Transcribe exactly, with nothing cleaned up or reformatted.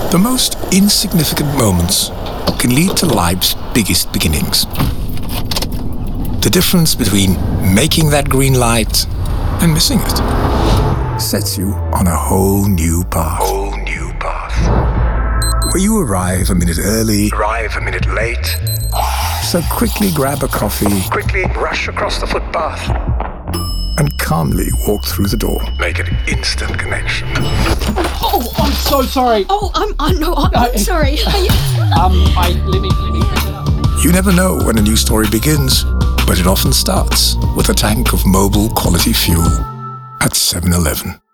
The most insignificant moments can lead to life's biggest beginnings. The difference between making that green light and missing it sets you on a whole new path. Whole new path. Where you arrive a minute early, arrive a minute late. So quickly grab a coffee, quickly rush across the footpath, and calmly walk through the door. Make an instant connection. Oh, I'm so sorry. Oh, I'm, I'm no, I'm, I'm I- sorry. I, Um, I let me let me pick it up. You never know when a new story begins, but it often starts with a tank of Mobil quality fuel at seven eleven.